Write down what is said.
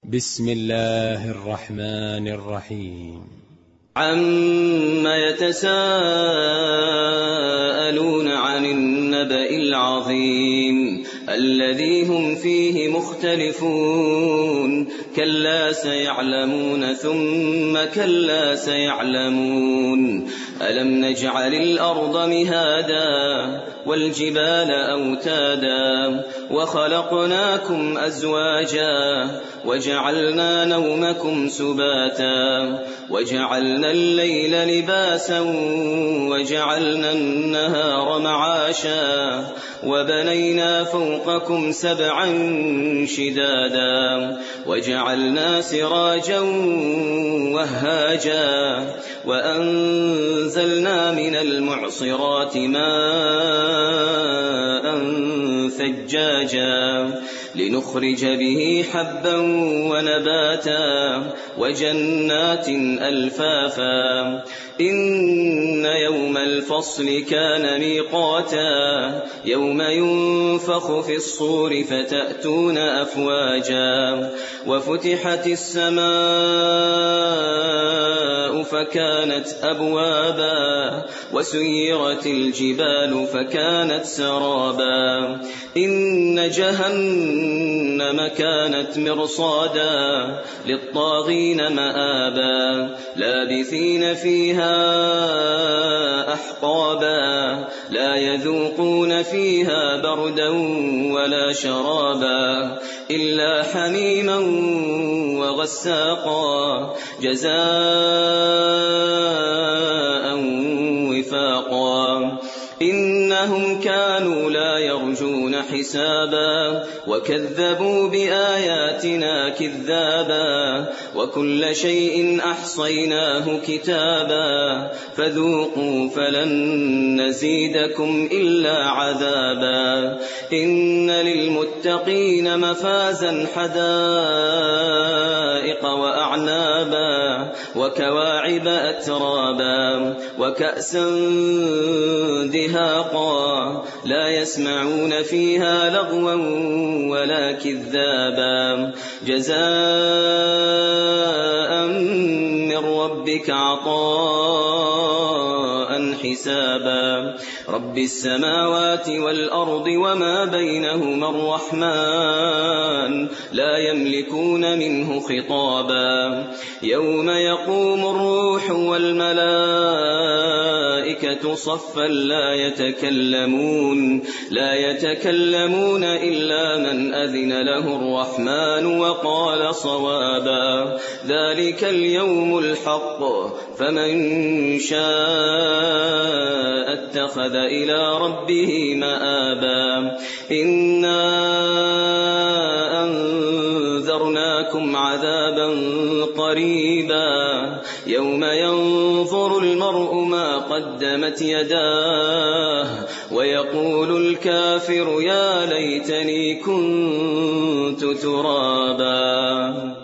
بسم الله الرحمن الرحيم. عما يتساءلون عن النبأ العظيم الذي هم فيه مختلفون كلا سيعلمون ثم كلا سيعلمون ألم نجعل الأرض مهادا والجبال أوتادا وخلقناكم أزواجا وجعلنا نومكم سباتا وجعلنا الليل لباسا وجعلنا النهار معاشا وبنينا فوقكم سبعا شدادا وجعلنا سراجا وهاجا وأنزلنا من المعصرات ماء ثجاجا لنخرج به حبا ونباتا وجنات ألفافا إن يوم الفصل كان ميقاتا يوم ينفخ في الصور فتأتون أفواجا وفتحت السماء فكانت أبوابا وسيرت الجبال فكانت سرابا إن جهنم كانت مرصادا للطاغين مآبا لابثين فيها أحقابا لا يذوقون فيها بردا ولا شرابا إلا حميما وغساقا جزاء وفاقا إنهم كانوا لا يرجون حسابا وكذبوا بآياتنا كذابا وكل شيء أحصيناه كتابا فذوقوا فلن نزيدكم إلا عذابا إن للمتقين مفازا حدائق وأعنابا وكواعب أترابا وكأسا دهاقا لا يسمعون فيها لغوا ولا كذابا جزاء من ربك عطاء حسابا رب السماوات والأرض وما بينهما الرحمن لا يملكون منه خطابا يوم يقوم الروح والملائكة صفا لا يتكلمون إلا من أذن له الرحمن وقال صوابا ذلك اليوم الحق فمن شاء اتخذ إلى ربه مآبا إنا أنذرناكم عذابا قريبا يوم ينظر المرء ما قدمت يداه ويقول الكافر يا ليتني كنت ترابا.